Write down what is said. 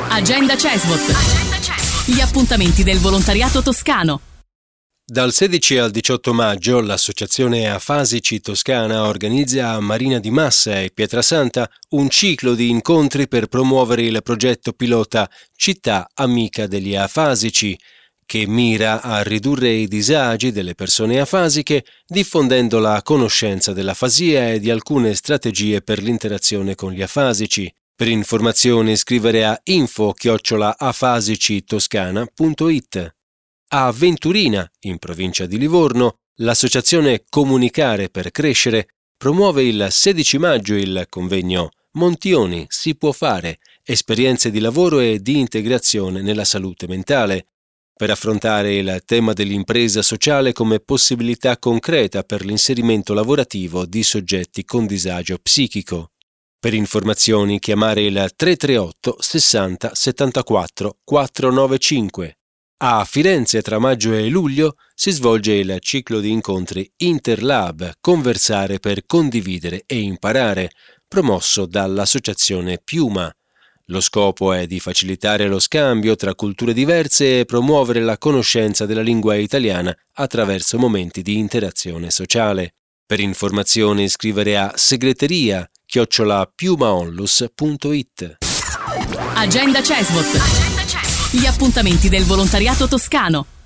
Agenda CESVOT. Gli appuntamenti del volontariato toscano. Dal 16 al 18 maggio l'Associazione Afasici Toscana organizza a Marina di Massa e Pietrasanta un ciclo di incontri per promuovere il progetto pilota Città Amica degli Afasici, che mira a ridurre i disagi delle persone afasiche diffondendo la conoscenza dell'afasia e di alcune strategie per l'interazione con gli afasici. Per informazioni scrivere a info@afasicitoscana.it. A Venturina, in provincia di Livorno, l'associazione Comunicare per Crescere promuove il 16 maggio il convegno Montioni si può fare, esperienze di lavoro e di integrazione nella salute mentale, per affrontare il tema dell'impresa sociale come possibilità concreta per l'inserimento lavorativo di soggetti con disagio psichico. Per informazioni chiamare il 338 60 74 495. A Firenze tra maggio e luglio si svolge il ciclo di incontri Interlab Conversare per condividere e imparare, promosso dall'associazione Piuma. Lo scopo è di facilitare lo scambio tra culture diverse e promuovere la conoscenza della lingua italiana attraverso momenti di interazione sociale. Per informazioni scrivere a segreteria@piumaonlus.it. Agenda CESVOT. Gli appuntamenti del volontariato toscano.